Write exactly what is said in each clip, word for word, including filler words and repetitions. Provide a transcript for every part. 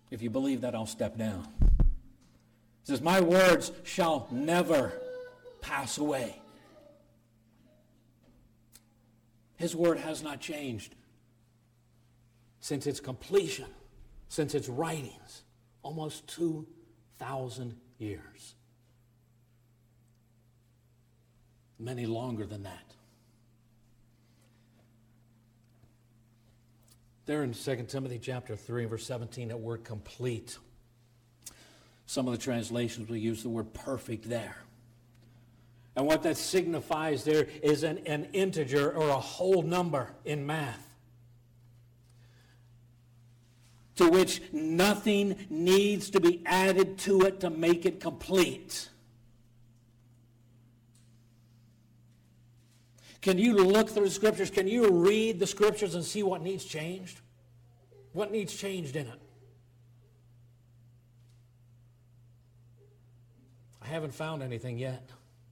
If you believe that, I'll step down. He says, my words shall never pass away. His word has not changed since its completion, since its writings, almost two thousand years. Many longer than that. There in Second Timothy chapter three, verse seventeen, that word complete. Some of the translations will use the word perfect there. And what that signifies there is an, an integer or a whole number in math, to which nothing needs to be added to it to make it complete. Can you look through the Scriptures? Can you read the Scriptures and see what needs changed? What needs changed in it? I haven't found anything yet.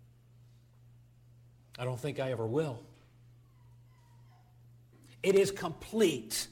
I don't think I ever will. It is complete.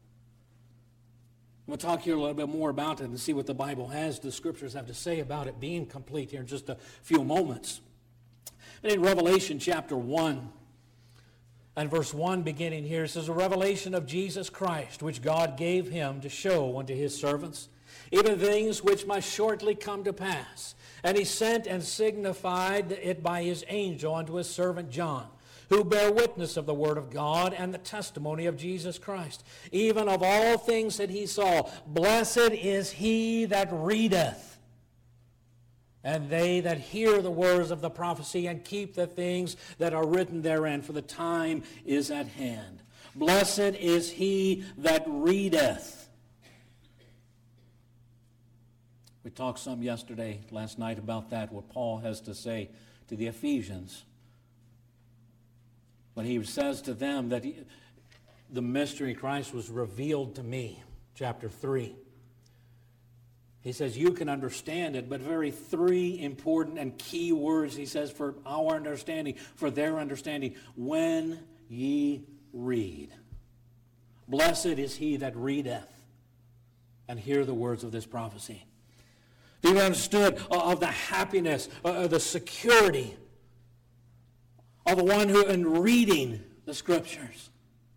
We'll talk here a little bit more about it and see what the Bible has, the Scriptures have to say about it being complete here in just a few moments. But in Revelation chapter one, and verse one beginning here, it says, a revelation of Jesus Christ, which God gave him to show unto his servants, even things which must shortly come to pass. And he sent and signified it by his angel unto his servant John, who bear witness of the word of God and the testimony of Jesus Christ, even of all things that he saw. Blessed is he that readeth, and they that hear the words of the prophecy, and keep the things that are written therein, for the time is at hand. Blessed is he that readeth. We talked some yesterday, last night, about that, what Paul has to say to the Ephesians. When he says to them that he, the mystery of Christ was revealed to me, chapter three. He says, you can understand it, but very three important and key words, he says, for our understanding, for their understanding. When ye read. Blessed is he that readeth, and hear the words of this prophecy. They understood of the happiness, of the security of the one who, in reading the Scriptures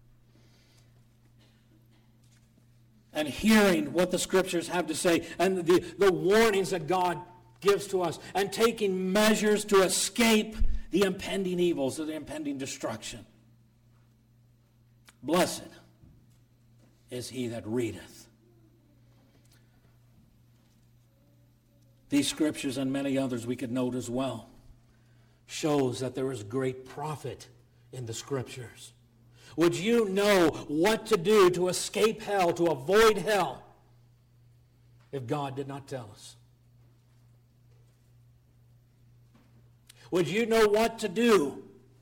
and hearing what the Scriptures have to say, and the, the warnings that God gives to us, and taking measures to escape the impending evils of the impending destruction. Blessed is he that readeth. These Scriptures and many others we could note as well shows that there is great profit in the Scriptures. Would you know what to do to escape hell, to avoid hell, if God did not tell us? Would you know what to do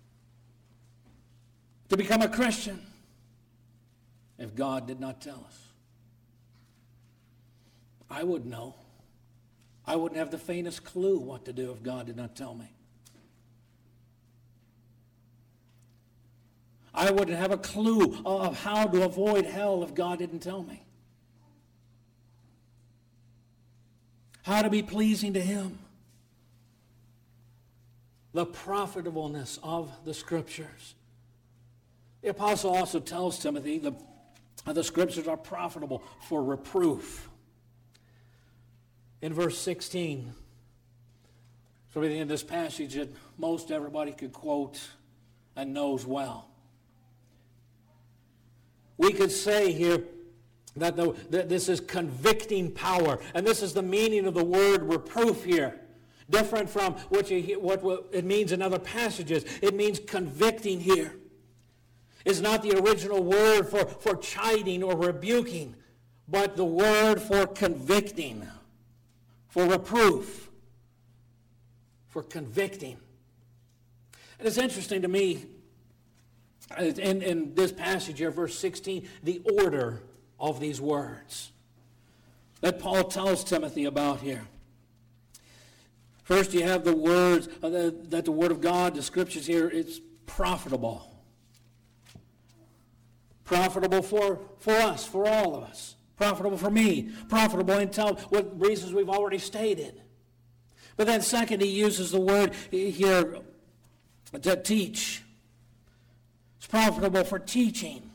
to become a Christian if God did not tell us? I would know. I wouldn't have the faintest clue what to do if God did not tell me. I wouldn't have a clue of how to avoid hell if God didn't tell me. How to be pleasing to him. The profitableness of the Scriptures. The apostle also tells Timothy that the Scriptures are profitable for reproof. In verse sixteen, so in this passage that most everybody could quote and knows well. We could say here that, the, that this is convicting power, and this is the meaning of the word reproof here. Different from what, you, what, what it means in other passages. It means convicting here. It's not the original word for, for chiding or rebuking, but the word for convicting. For reproof, for convicting. And it's interesting to me, in, in this passage here, verse sixteen, the order of these words that Paul tells Timothy about here. First, you have the words, uh, the, that the Word of God, the Scriptures here, it's profitable. Profitable for, for us, for all of us. Profitable for me. Profitable in tell what reasons we've already stated. But then second, he uses the word here to teach. It's profitable for teaching.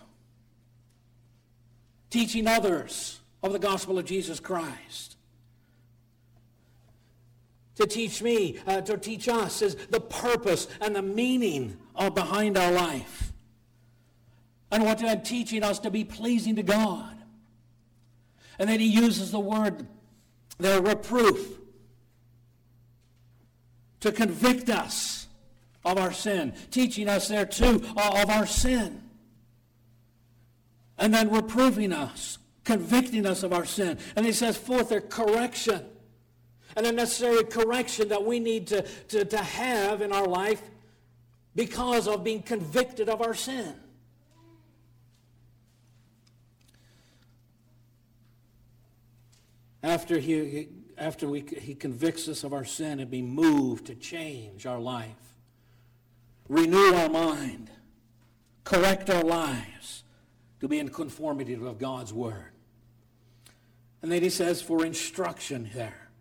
Teaching others of the gospel of Jesus Christ. To teach me, uh, to teach us is the purpose and the meaning of behind our life. And what I'm teaching us to be pleasing to God. And then he uses the word, the reproof, to convict us of our sin. Teaching us there too uh, of our sin. And then reproving us, convicting us of our sin. And he says, fourth, their correction. And the necessary correction that we need to, to, to have in our life because of being convicted of our sin. After he, after we, he convicts us of our sin and be moved to change our life, renew our mind, correct our lives to be in conformity with God's word. And then he says for instruction there.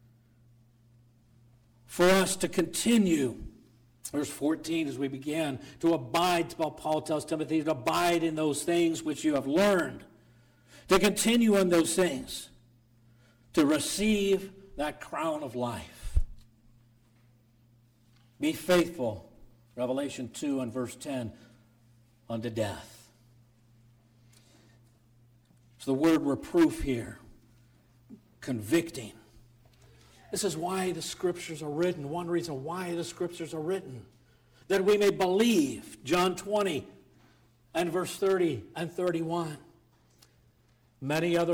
For us to continue, verse fourteen as we begin, to abide, Paul tells Timothy, to abide in those things which you have learned, to continue in those things, to receive that crown of life. Be faithful, Revelation two and verse ten, unto death. So the word reproof here, convicting. This is why the scriptures are written. One reason why the scriptures are written. That we may believe, John twenty and verse thirty and thirty-one. Many other